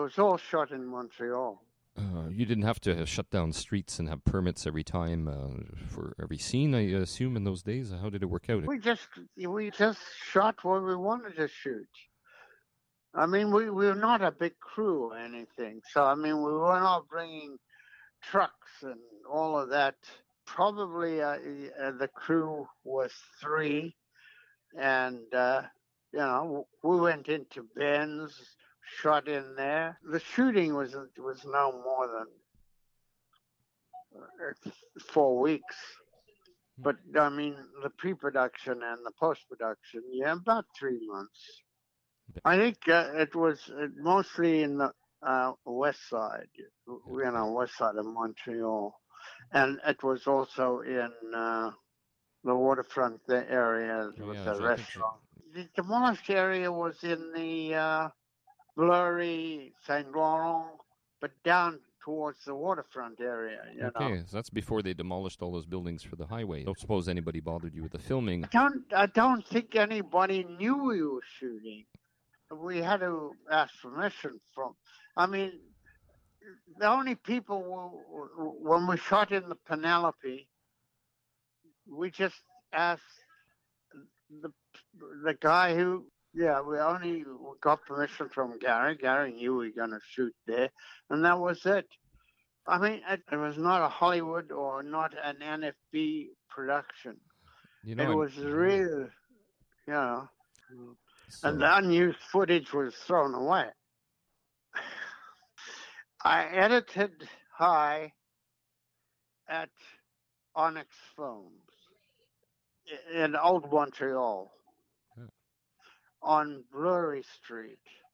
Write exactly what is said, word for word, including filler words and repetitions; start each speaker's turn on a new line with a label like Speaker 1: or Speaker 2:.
Speaker 1: was all shot in Montreal.
Speaker 2: Uh, you didn't have to shut down streets and have permits every time uh, for every scene, I assume, in those days. How did it work out?
Speaker 1: We just we just shot what we wanted to shoot. I mean, we, we were not a big crew or anything. So, I mean, we were not bringing trucks and all of that. Probably uh, uh, the crew was three. And, uh, you know, we went into Ben's, shot in there. The shooting was was no more than four weeks. But, I mean, the pre-production and the post-production, yeah, about three months. I think uh, it was uh, mostly in the uh, west side, you know, west side of Montreal. And it was also in uh, the waterfront area
Speaker 2: Oh,
Speaker 1: with
Speaker 2: yeah,
Speaker 1: the
Speaker 2: Jacques-
Speaker 1: restaurant. The demolished area was in the uh, Blurry, Saint Laurent, but down towards the waterfront area, you
Speaker 2: Okay,
Speaker 1: know.
Speaker 2: so that's before they demolished all those buildings for the highway. Don't suppose anybody bothered you with the filming.
Speaker 1: I don't, I don't think anybody knew we were shooting. We had to ask permission from, I mean, the only people, who, when we shot in the Penelope, we just asked the the guy who, yeah, we only got permission from Gary. Gary knew we were going to shoot there, and that was it. I mean, it, it was not a Hollywood or not an N F B production.
Speaker 2: You know,
Speaker 1: it
Speaker 2: I'm-
Speaker 1: was real, you know,
Speaker 2: So-
Speaker 1: and the unused footage was thrown away. I edited High at Onyx Films in Old Montreal
Speaker 2: Yeah.
Speaker 1: on Brewery Street.